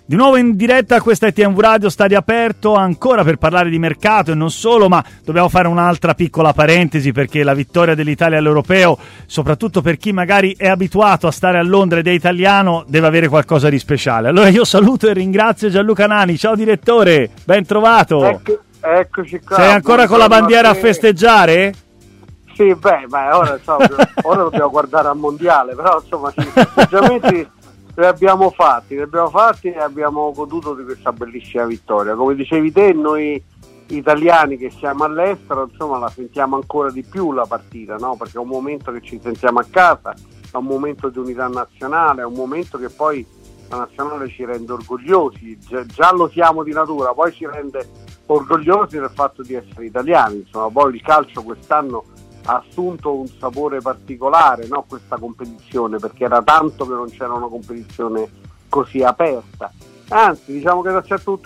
Di nuovo in diretta, questa è TM Radio, Stadio Aperto, ancora per parlare di mercato e non solo, ma dobbiamo fare un'altra piccola parentesi perché la vittoria dell'Italia all'Europeo, soprattutto per chi magari è abituato a stare a Londra ed è italiano, deve avere qualcosa di speciale. Allora io saluto e ringrazio Gianluca Nani. Ciao direttore, ben trovato. Eccoci qua. Sei ancora con la bandiera a festeggiare? Sì, ora dobbiamo guardare al mondiale, però insomma i festeggiamenti li abbiamo fatti e abbiamo goduto di questa bellissima vittoria. Come dicevi te, noi italiani che siamo all'estero, insomma, la sentiamo ancora di più la partita, no? Perché è un momento che ci sentiamo a casa, è un momento di unità nazionale, è un momento che poi la nazionale ci rende orgogliosi, già lo siamo di natura, poi ci rende orgogliosi del fatto di essere italiani. Insomma, poi il calcio quest'anno ha assunto un sapore particolare, no? Questa competizione, perché era tanto che non c'era una competizione così aperta. Anzi, diciamo che da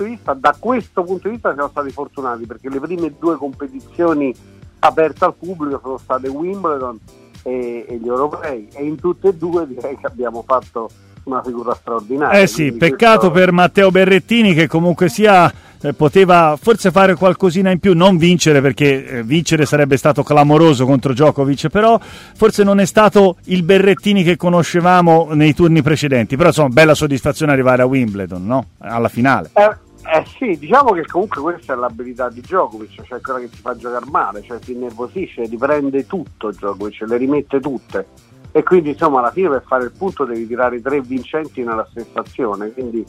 questo punto di vista siamo stati fortunati, perché le prime due competizioni aperte al pubblico sono state Wimbledon e gli europei, e in tutte e due direi che abbiamo fatto una figura straordinaria. Sì, peccato per Matteo Berrettini, che comunque sia poteva forse fare qualcosina in più, non vincere, perché vincere sarebbe stato clamoroso contro Djokovic, però forse non è stato il Berrettini che conoscevamo nei turni precedenti. Però insomma, bella soddisfazione arrivare a Wimbledon, no? Alla finale. Sì, diciamo che comunque questa è l'abilità di Djokovic, cioè quella che ti fa giocare male, cioè ti innervosisce, riprende tutto Djokovic, le rimette tutte, e quindi insomma alla fine per fare il punto devi tirare 3 vincenti nella stessa azione, quindi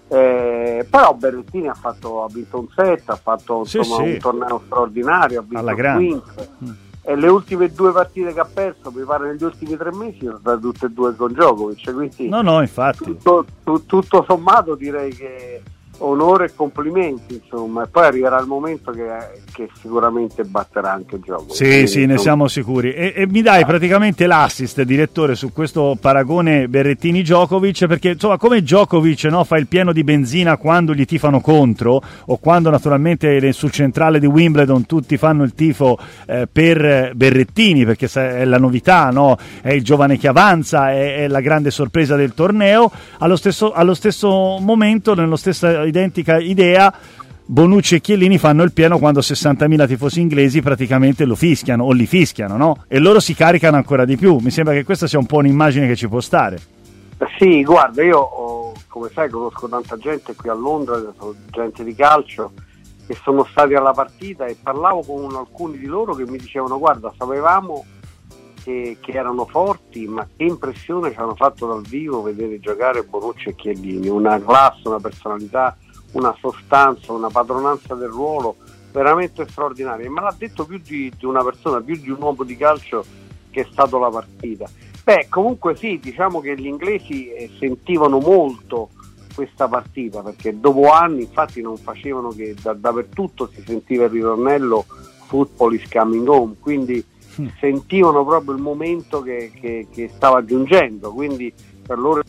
però Berrettini ha vinto un set, ha fatto un torneo straordinario, ha vinto il Queens, e le ultime 2 partite che ha perso, mi pare negli ultimi 3 mesi, sono state tutte e 2 con Djokovic, quindi infatti tutto sommato direi che onore e complimenti, insomma, e poi arriverà il momento che sicuramente batterà anche Djokovic. Sì, ne siamo sicuri. E mi dai praticamente l'assist, direttore, su questo paragone Berrettini-Djokovic, perché insomma, come Djokovic, no, fa il pieno di benzina quando gli tifano contro, o quando naturalmente sul centrale di Wimbledon tutti fanno il tifo per Berrettini, perché è la novità, no? È il giovane che avanza, è la grande sorpresa del torneo. Allo stesso momento, nello stesso identica idea, Bonucci e Chiellini fanno il pieno quando 60.000 tifosi inglesi praticamente lo fischiano o li fischiano, no? E loro si caricano ancora di più. Mi sembra che questa sia un po' un'immagine che ci può stare. Sì, guarda, io come sai conosco tanta gente qui a Londra, gente di calcio, che sono stati alla partita, e parlavo con alcuni di loro che mi dicevano: guarda, sapevamo che erano forti, ma che impressione ci hanno fatto dal vivo vedere giocare Bonucci e Chiellini, una classe, una personalità, una sostanza, una padronanza del ruolo veramente straordinaria. E me l'ha detto più di una persona, più di un uomo di calcio che è stato la partita. Comunque sì, diciamo che gli inglesi sentivano molto questa partita, perché dopo anni infatti non facevano che dappertutto si sentiva il ritornello "football is coming home", quindi sentivano proprio il momento che stava giungendo, quindi per loro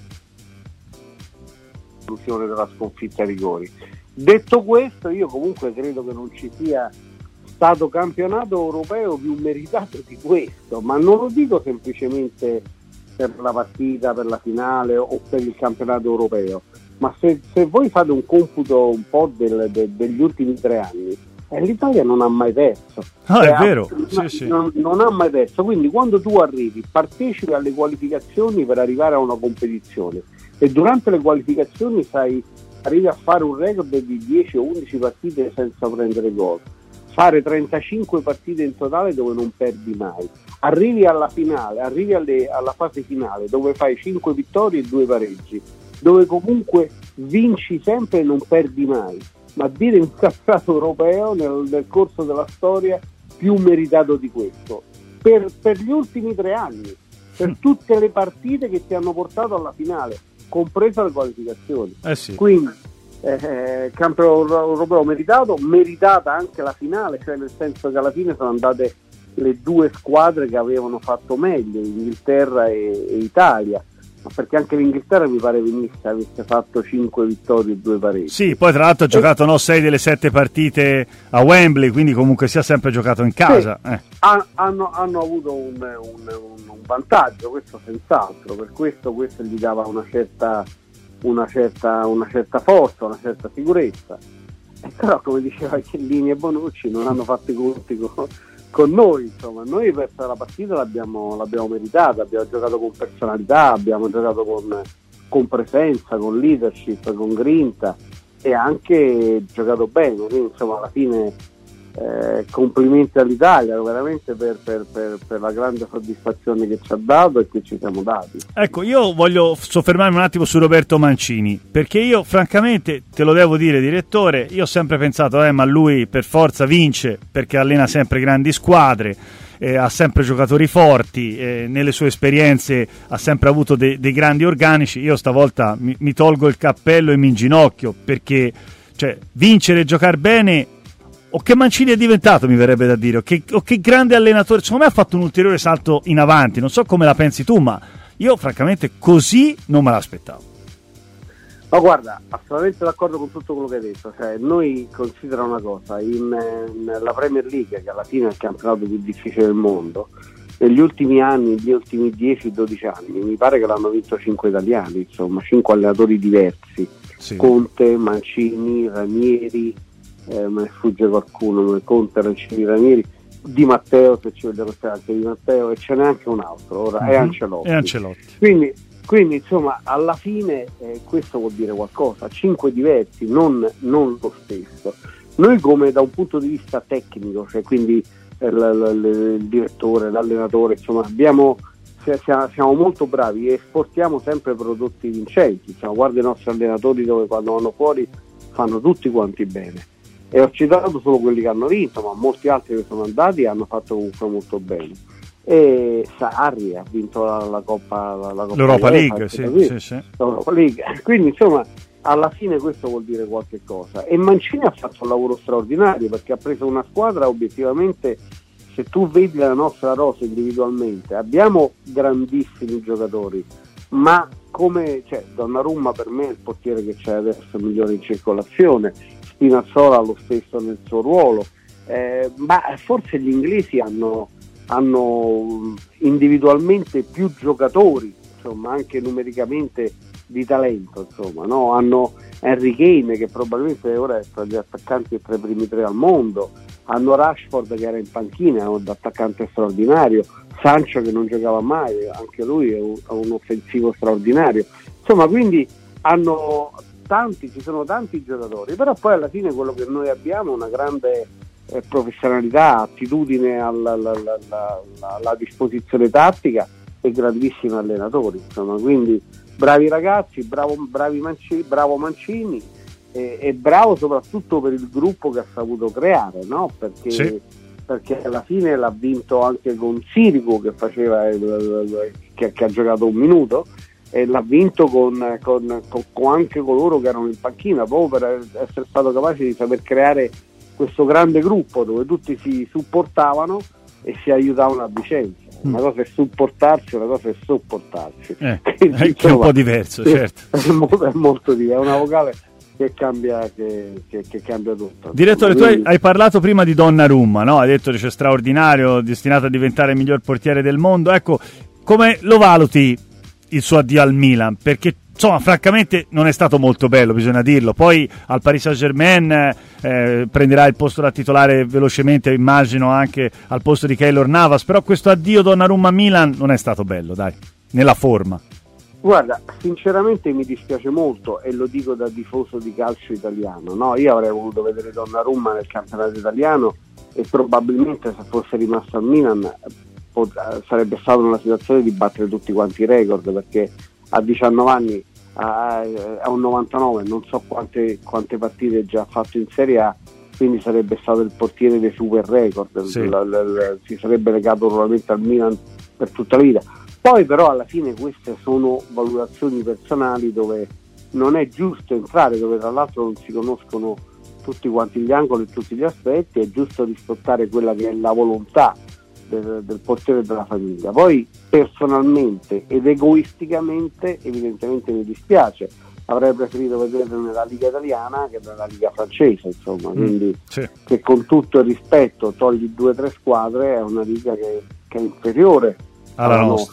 l'illusione della sconfitta ai rigori. Detto questo, io comunque credo che non ci sia stato campionato europeo più meritato di questo, ma non lo dico semplicemente per la partita, per la finale o per il campionato europeo, ma se voi fate un computo un po' degli ultimi 3 anni, l'Italia non ha mai perso. È vero, sì. Non ha mai perso, quindi quando tu arrivi, partecipi alle qualificazioni per arrivare a una competizione, e durante le qualificazioni arrivi a fare un record di 10 o 11 partite senza prendere gol, fare 35 partite in totale dove non perdi mai, arrivi alla finale, alla fase finale dove fai 5 vittorie e 2 pareggi, dove comunque vinci sempre e non perdi mai, ma dire un campionato europeo nel corso della storia più meritato di questo per gli ultimi 3 anni, per tutte le partite che ti hanno portato alla finale, compresa le qualificazioni. Sì. Quindi campionato europeo meritato, meritata anche la finale, cioè nel senso che alla fine sono andate le 2 squadre che avevano fatto meglio, Inghilterra e Italia, ma perché anche l'Inghilterra mi pare avesse fatto 5 vittorie e 2 pareggi. Sì, poi tra l'altro ha giocato 6 delle 7 partite a Wembley, quindi comunque si è sempre giocato in casa. Sì, hanno avuto un vantaggio, questo senz'altro, per questo gli dava una certa una certa forza, una certa sicurezza. Però, come diceva Chiellini e Bonucci, non hanno fatto i conti con noi, insomma. Noi per la partita l'abbiamo meritata, abbiamo giocato con personalità, abbiamo giocato con presenza, con leadership, con grinta, e anche giocato bene, quindi insomma alla fine complimenti all'Italia veramente per la grande soddisfazione che ci ha dato e che ci siamo dati. Ecco, io voglio soffermarmi un attimo su Roberto Mancini, perché io francamente, te lo devo dire direttore, io ho sempre pensato ma lui per forza vince perché allena sempre grandi squadre, ha sempre giocatori forti, nelle sue esperienze ha sempre avuto dei grandi organici. Io stavolta mi tolgo il cappello e mi inginocchio, perché cioè, vincere e giocare bene, o che Mancini è diventato, mi verrebbe da dire, o che grande allenatore. Secondo me ha fatto un ulteriore salto in avanti, non so come la pensi tu, ma io francamente così non me l'aspettavo. Ma guarda, assolutamente d'accordo con tutto quello che hai detto. Cioè, noi considera una cosa, nella Premier League, che alla fine è il campionato più difficile del mondo, negli ultimi anni, gli ultimi 10-12 anni, mi pare che l'hanno vinto 5 italiani, insomma, 5 allenatori diversi, sì. Conte, Mancini, Ranieri, me ne sfugge qualcuno, Conte, Mancini, Ranieri, Di Matteo, se ci vogliamo stare anche Di Matteo, e ce n'è anche un altro, ora è Ancelotti. Quindi insomma alla fine questo vuol dire qualcosa, 5 diversi, non lo stesso. Noi come da un punto di vista tecnico, cioè quindi il direttore, l'allenatore, insomma siamo molto bravi e esportiamo sempre prodotti vincenti, insomma, guarda i nostri allenatori dove quando vanno fuori fanno tutti quanti bene, e ho citato solo quelli che hanno vinto, ma molti altri che sono andati hanno fatto comunque molto bene. E Sarri ha vinto la Coppa l'Europa League, sì. L'Europa League. Quindi insomma alla fine questo vuol dire qualche cosa, e Mancini ha fatto un lavoro straordinario, perché ha preso una squadra, obiettivamente se tu vedi la nostra rosa individualmente abbiamo grandissimi giocatori, ma come Donnarumma per me è il portiere che c'è adesso migliore in circolazione, Spinazzola lo stesso nel suo ruolo, ma forse gli inglesi hanno individualmente più giocatori, insomma anche numericamente di talento, insomma, no? Hanno Harry Kane che probabilmente ora è tra gli attaccanti tra i primi 3 al mondo, hanno Rashford che era in panchina, è un attaccante straordinario, Sancho che non giocava mai, anche lui è un offensivo straordinario, insomma, quindi ci sono tanti giocatori, però poi alla fine quello che noi abbiamo è una grande professionalità, attitudine alla disposizione tattica e grandissimi allenatori, insomma, quindi bravi ragazzi, bravo Mancini e bravo soprattutto per il gruppo che ha saputo creare, no? Perché alla fine l'ha vinto anche con Sirigu che faceva che ha giocato un minuto, e l'ha vinto con anche coloro che erano in panchina, proprio per essere stato capace di saper creare questo grande gruppo dove tutti si supportavano e si aiutavano a vicenda. Una cosa è supportarsi, una cosa è sopportarsi. Quindi, è insomma, un po' diverso, certo. È molto diverso, è una vocale che cambia tutto. Direttore, tu hai parlato prima di Donnarumma, no? Hai detto che c'è straordinario, destinato a diventare il miglior portiere del mondo. Ecco, come lo valuti il suo addio al Milan? Perché insomma, francamente non è stato molto bello, bisogna dirlo. Poi al Paris Saint-Germain prenderà il posto da titolare velocemente, immagino anche al posto di Keylor Navas, però questo addio Donnarumma-Milan non è stato bello, dai, nella forma. Guarda, sinceramente mi dispiace molto, e lo dico da tifoso di calcio italiano, no? Io avrei voluto vedere Donnarumma nel campionato italiano, e probabilmente se fosse rimasto al Milan sarebbe stato nella situazione di battere tutti quanti i record, perché a 19 anni a un 99 non so quante partite già ha fatto in Serie A, quindi sarebbe stato il portiere dei super record, sì. Si sarebbe legato probabilmente al Milan per tutta la vita. Poi però alla fine queste sono valutazioni personali dove non è giusto entrare, dove tra l'altro non si conoscono tutti quanti gli angoli e tutti gli aspetti, è giusto rispettare quella che è la volontà del portiere della famiglia. Poi personalmente ed egoisticamente evidentemente mi dispiace, avrei preferito vederlo nella Liga italiana che nella Liga francese, insomma, quindi sì. Che con tutto il rispetto togli 2 o 3 squadre, è una liga che è inferiore alla nostra.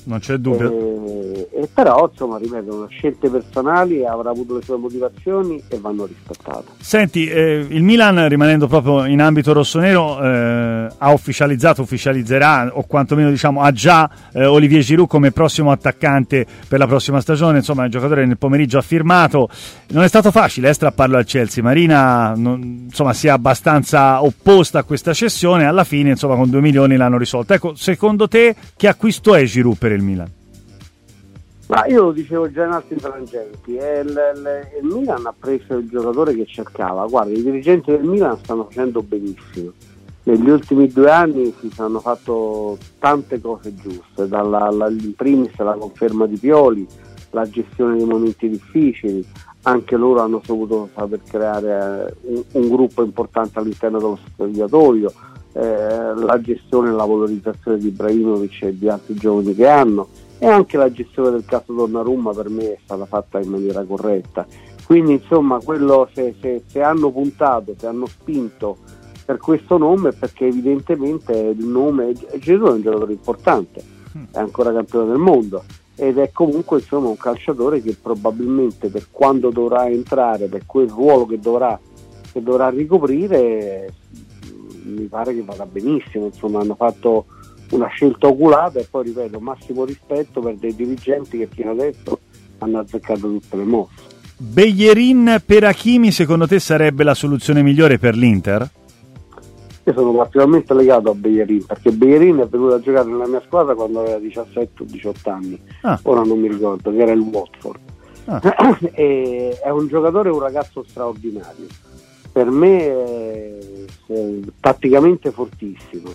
Non c'è dubbio. Però insomma, ripeto, scelte personali, avrà avuto le sue motivazioni e vanno rispettate. Senti, il Milan, rimanendo proprio in ambito rossonero, ha ufficializzerà, o quantomeno diciamo ha già Olivier Giroud come prossimo attaccante per la prossima stagione. Insomma, il giocatore nel pomeriggio ha firmato. Non è stato facile strapparlo al Chelsea. Marina insomma si è abbastanza opposta a questa cessione, alla fine insomma con 2 milioni l'hanno risolta. Ecco, secondo te che acquisto è Giroud per il Milan? Ma io lo dicevo già in altri frangenti, il Milan ha preso il giocatore che cercava. Guarda, i dirigenti del Milan stanno facendo benissimo. Negli ultimi 2 anni si sono fatto tante cose giuste, in primis la conferma di Pioli, la gestione dei momenti difficili. Anche loro hanno saputo saper creare un gruppo importante all'interno dello spogliatoio, la gestione e la valorizzazione di Ibrahimovic e di altri giovani che hanno, e anche la gestione del caso Donnarumma per me è stata fatta in maniera corretta. Quindi insomma, quello se hanno puntato, se hanno spinto per questo nome, perché evidentemente il nome Gesù è un giocatore importante, è ancora campione del mondo ed è comunque insomma un calciatore che probabilmente, per quando dovrà entrare, per quel ruolo che dovrà ricoprire, mi pare che vada benissimo. Insomma, hanno fatto una scelta oculata e poi, ripeto, massimo rispetto per dei dirigenti che fino adesso hanno azzeccato tutte le mosse. Bellerin per Hakimi secondo te sarebbe la soluzione migliore per l'Inter? Io sono particolarmente legato a Bellerin, perché Bellerin è venuto a giocare nella mia squadra quando aveva 17 o 18 anni, ora non mi ricordo, che era il Watford. E è un giocatore, un ragazzo straordinario, per me è tatticamente fortissimo,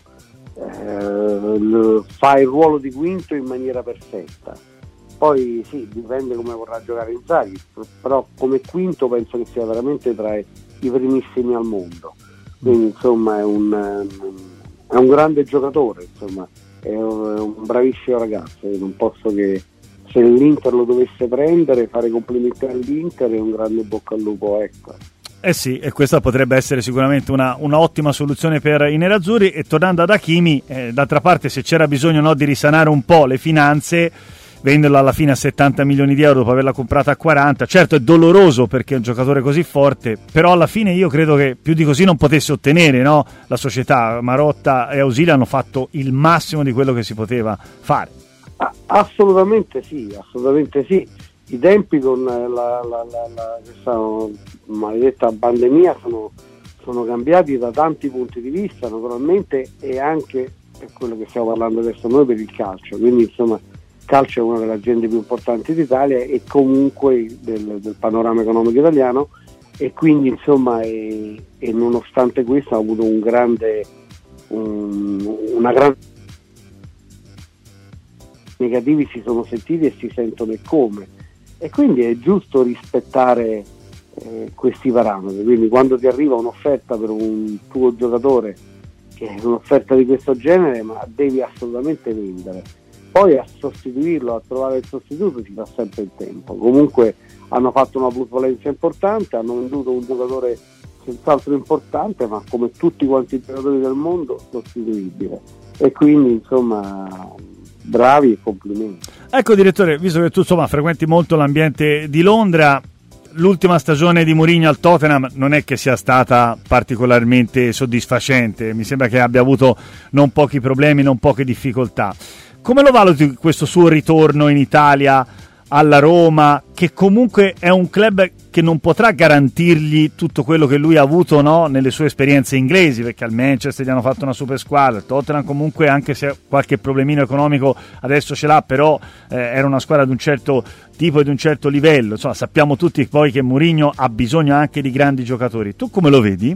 fa il ruolo di quinto in maniera perfetta. Poi sì, dipende come vorrà giocare Inzaghi, però come quinto penso che sia veramente tra i primissimi al mondo. Quindi insomma è un grande giocatore, insomma è un bravissimo ragazzo. Io non posso che, se l'Inter lo dovesse prendere, fare complimenti all'Inter e un grande bocca al lupo, ecco. Eh sì, e questa potrebbe essere sicuramente una ottima soluzione per i nerazzurri. E tornando ad Hakimi, d'altra parte, se c'era bisogno di risanare un po' le finanze, venderlo alla fine a 70 milioni di euro dopo averla comprata a 40, certo è doloroso perché è un giocatore così forte, però alla fine io credo che più di così non potesse ottenere, no? La società, Marotta e Ausilio hanno fatto il massimo di quello che si poteva fare. Assolutamente sì. I tempi con questa maledetta pandemia sono cambiati da tanti punti di vista, naturalmente, e anche per quello che stiamo parlando adesso noi, per il calcio. Quindi insomma, calcio è una delle aziende più importanti d'Italia e comunque del panorama economico italiano, e quindi insomma e nonostante questo ha avuto una grande negativi si sono sentiti e si sentono e come, e quindi è giusto rispettare questi parametri. Quindi quando ti arriva un'offerta per un tuo giocatore, che è un'offerta di questo genere, ma devi assolutamente vendere. Poi a sostituirlo, a trovare il sostituto, ci fa sempre il tempo. Comunque hanno fatto una plusvalenza importante, hanno venduto un giocatore senz'altro importante, ma come tutti quanti i giocatori del mondo sostituibile, e quindi insomma bravi e complimenti. Ecco direttore, visto che tu insomma frequenti molto l'ambiente di Londra, l'ultima stagione di Mourinho al Tottenham non è che sia stata particolarmente soddisfacente, mi sembra che abbia avuto non pochi problemi, non poche difficoltà. Come lo valuti questo suo ritorno in Italia alla Roma, che comunque è un club che non potrà garantirgli tutto quello che lui ha avuto, no, nelle sue esperienze inglesi, perché al Manchester gli hanno fatto una super squadra, il Tottenham comunque, anche se qualche problemino economico adesso ce l'ha, però era una squadra di un certo tipo e di un certo livello. Insomma, sappiamo tutti poi che Mourinho ha bisogno anche di grandi giocatori. Tu come lo vedi?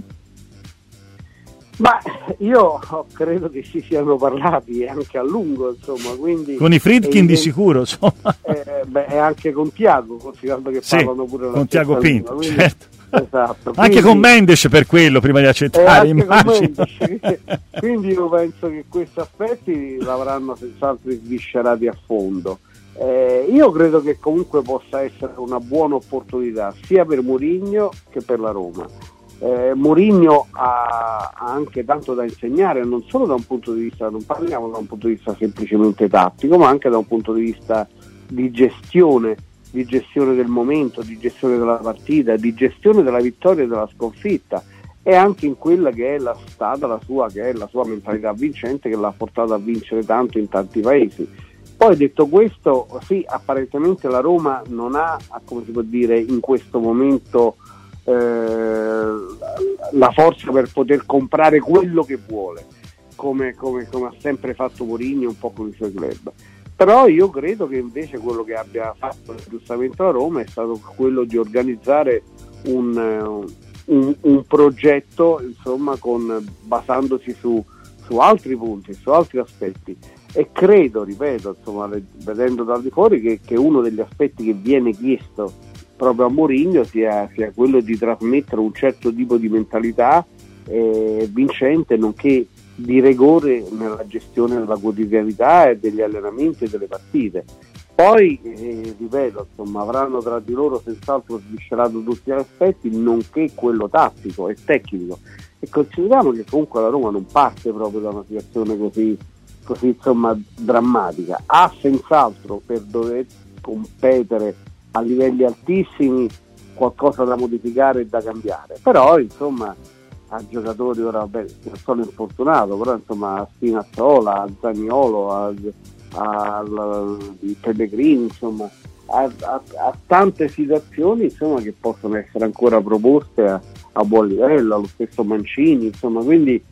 Ma io credo che si siano parlati anche a lungo, insomma, quindi con i Friedkin di sicuro, insomma. E anche con Tiago, considerando che parlano pure con Tiago Pinto, quindi, certo. Esatto. Anche quindi, con Mendes per quello, prima di accettare, immagino. Quindi io penso che questi aspetti l'avranno senz'altro sviscerati a fondo. Io credo che comunque possa essere una buona opportunità sia per Mourinho che per la Roma. Mourinho ha anche tanto da insegnare, non solo da un punto di vista, non parliamo da un punto di vista semplicemente tattico, ma anche da un punto di vista di gestione del momento, di gestione della partita, di gestione della vittoria e della sconfitta, e anche in quella che è la sua mentalità vincente, che l'ha portato a vincere tanto in tanti paesi. Poi, detto questo, sì, apparentemente la Roma non ha, come si può dire, in questo momento la forza per poter comprare quello che vuole, come ha sempre fatto Mourinho un po' con i suoi club. Però io credo che invece quello che abbia fatto giustamente la Roma è stato quello di organizzare un progetto, insomma, basandosi su altri punti, su altri aspetti, e credo, ripeto, insomma, vedendo da di fuori, che uno degli aspetti che viene chiesto proprio a Mourinho sia quello di trasmettere un certo tipo di mentalità vincente, nonché di rigore nella gestione della quotidianità e degli allenamenti e delle partite. Poi, ripeto, insomma, avranno tra di loro senz'altro sviscerato tutti gli aspetti, nonché quello tattico e tecnico, e consideriamo che comunque la Roma non parte proprio da una situazione così insomma drammatica. Ha senz'altro, per dover competere a livelli altissimi, qualcosa da modificare e da cambiare, però insomma a giocatori, ora vabbè, non sono infortunato, però insomma a Spinazzola, a Zaniolo, a Pellegrini, insomma a tante situazioni, insomma, che possono essere ancora proposte a buon livello, allo stesso Mancini, insomma, quindi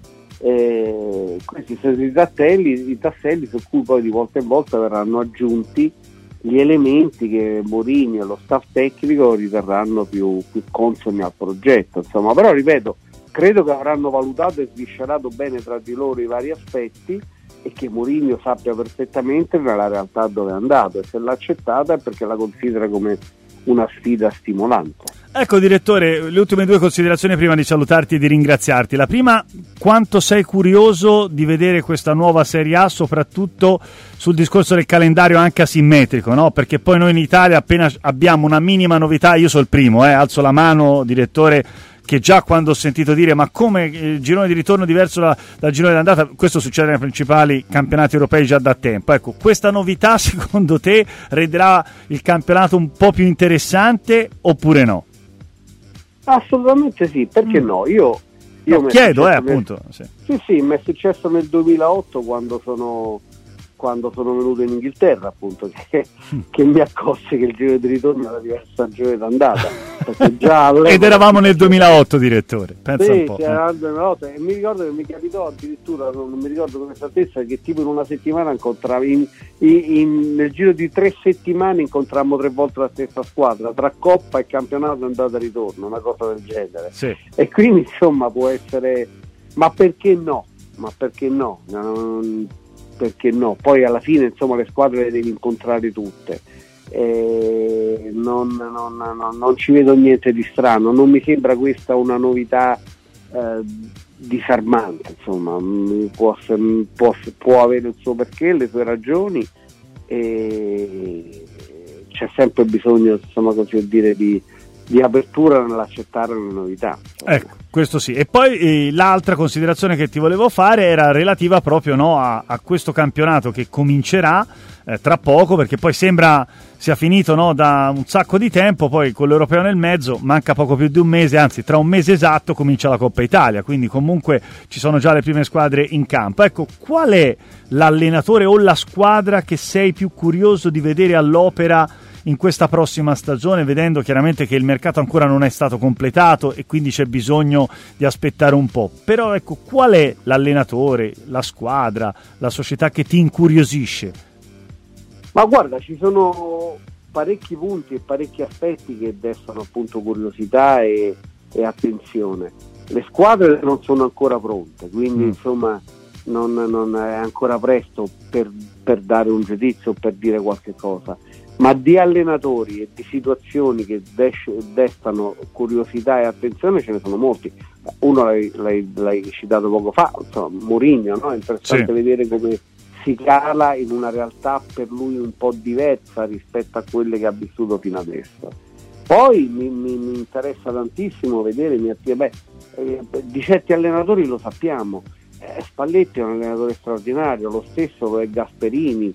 questi sono i tasselli su cui poi di volta in volta verranno aggiunti gli elementi che Mourinho e lo staff tecnico riterranno più consoni al progetto, insomma. Però ripeto, credo che avranno valutato e sviscerato bene tra di loro i vari aspetti, e che Mourinho sappia perfettamente nella realtà dove è andato, e se l'ha accettata è perché la considera come una sfida stimolante. Ecco, direttore, le ultime due considerazioni prima di salutarti e di ringraziarti. La prima, quanto sei curioso di vedere questa nuova Serie A, soprattutto sul discorso del calendario anche asimmetrico, no? Perché poi noi in Italia, appena abbiamo una minima novità, io sono il primo, alzo la mano, direttore, che già quando ho sentito dire ma come il girone di ritorno diverso dal girone d'andata, questo succede nei principali campionati europei già da tempo. Ecco, questa novità secondo te renderà il campionato un po' più interessante oppure no? Assolutamente sì, perché no? Io chiedo, appunto. Sì, mi è successo nel 2008 quando sono venuto in Inghilterra, appunto, che mi accorsi che il giro di ritorno era diverso dal giro d'andata, perché già ed eravamo nel 2008, direttore, pensa un po'. Sì, era nel 2008, e mi ricordo che mi capitò addirittura, non mi ricordo con esattezza, che tipo in una settimana incontravi nel giro di 3 settimane incontrammo 3 volte la stessa squadra, tra Coppa e campionato andata e ritorno, una cosa del genere. Sì. E quindi insomma può essere, ma perché no? Perché no? Poi alla fine, insomma, le squadre le devi incontrare tutte. Non ci vedo niente di strano, non mi sembra questa una novità disarmante, insomma, può avere il suo perché, le sue ragioni, e c'è sempre bisogno, insomma, così dire, di apertura nell'accettare le novità. Ecco, questo sì. E poi l'altra considerazione che ti volevo fare era relativa proprio, no, a questo campionato che comincerà tra poco, perché poi sembra sia finito, no, da un sacco di tempo, poi con l'Europeo nel mezzo manca poco più di un mese, anzi tra un mese esatto comincia la Coppa Italia, quindi comunque ci sono già le prime squadre in campo. Ecco, qual è l'allenatore o la squadra che sei più curioso di vedere all'opera in questa prossima stagione, vedendo chiaramente che il mercato ancora non è stato completato e quindi c'è bisogno di aspettare un po'? Però ecco, qual è l'allenatore, la squadra, la società che ti incuriosisce? Ma guarda, ci sono parecchi punti e parecchi aspetti che destano appunto curiosità e attenzione. Le squadre non sono ancora pronte, quindi insomma non è ancora presto per dare un giudizio o per dire qualche cosa, ma di allenatori e di situazioni che destano curiosità e attenzione ce ne sono molti. Uno l'hai citato poco fa, insomma, Mourinho, no? È interessante vedere come si cala in una realtà per lui un po' diversa rispetto a quelle che ha vissuto fino adesso. Poi mi interessa tantissimo vedere, di certi allenatori lo sappiamo. Spalletti è un allenatore straordinario, lo stesso lo è Gasperini.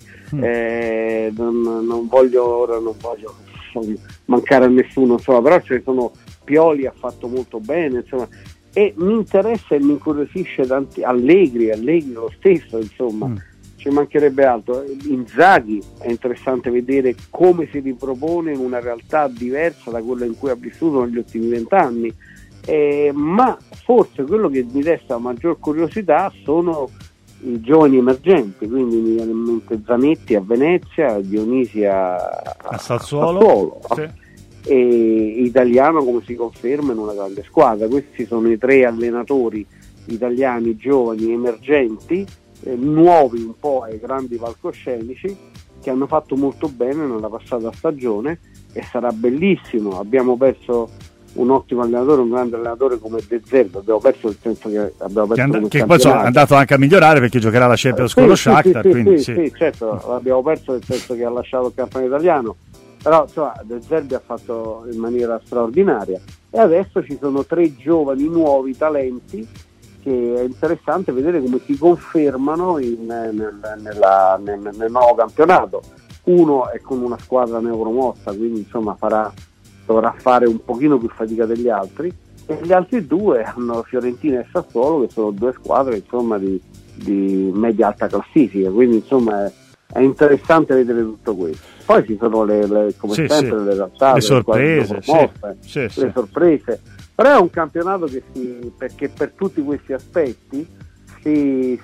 Non voglio mancare a nessuno, insomma, però ce ne sono. Pioli ha fatto molto bene, insomma, e mi interessa e mi incuriosisce tanti. Allegri lo stesso, insomma, ci mancherebbe altro. Inzaghi è interessante vedere come si ripropone in una realtà diversa da quella in cui ha vissuto negli ultimi 20 anni. Ma forse quello che mi desta maggior curiosità sono i giovani emergenti, quindi mi viene in mente Zanetti a Venezia, Dionisi a Sassuolo. Sì. E Italiano come si conferma in una grande squadra. Questi sono i 3 allenatori italiani giovani emergenti, nuovi un po' ai grandi palcoscenici, che hanno fatto molto bene nella passata stagione, e sarà bellissimo. Abbiamo perso un ottimo allenatore, un grande allenatore come De Zerbi, abbiamo perso nel senso che abbiamo perso che poi è andato anche a migliorare perché giocherà la Champions con lo Shakhtar, sì, certo, l'abbiamo perso nel senso che ha lasciato il campionato italiano, però insomma De Zerbi ha fatto in maniera straordinaria, e adesso ci sono 3 giovani nuovi talenti che è interessante vedere come si confermano nel nuovo campionato. Uno è con una squadra neuromossa, quindi insomma dovrà fare un pochino più fatica degli altri, e gli altri 2 hanno Fiorentina e Sassuolo, che sono 2 squadre insomma di media alta classifica, quindi insomma è interessante vedere tutto questo. Poi ci sono come sempre le realtà, le sorprese, le sorprese, però è un campionato perché per tutti questi aspetti si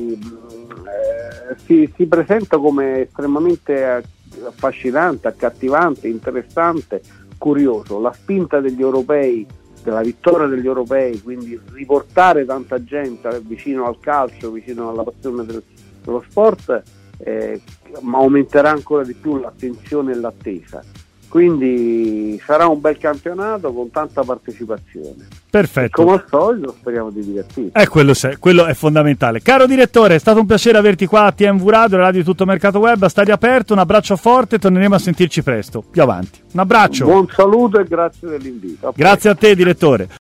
presenta come estremamente affascinante, accattivante, interessante, curioso. La spinta degli europei, della vittoria degli europei, quindi riportare tanta gente vicino al calcio, vicino alla passione dello sport, ma aumenterà ancora di più l'attenzione e l'attesa. Quindi sarà un bel campionato con tanta partecipazione. Perfetto. E come al solito speriamo di divertirci. Quello è fondamentale. Caro direttore, è stato un piacere averti qua a TMV Radio, Radio di Tutto Mercato Web, a Stadio Aperto. Un abbraccio forte, torneremo a sentirci presto. Più avanti. Un abbraccio. Buon saluto e grazie dell'invito. Grazie a te, direttore.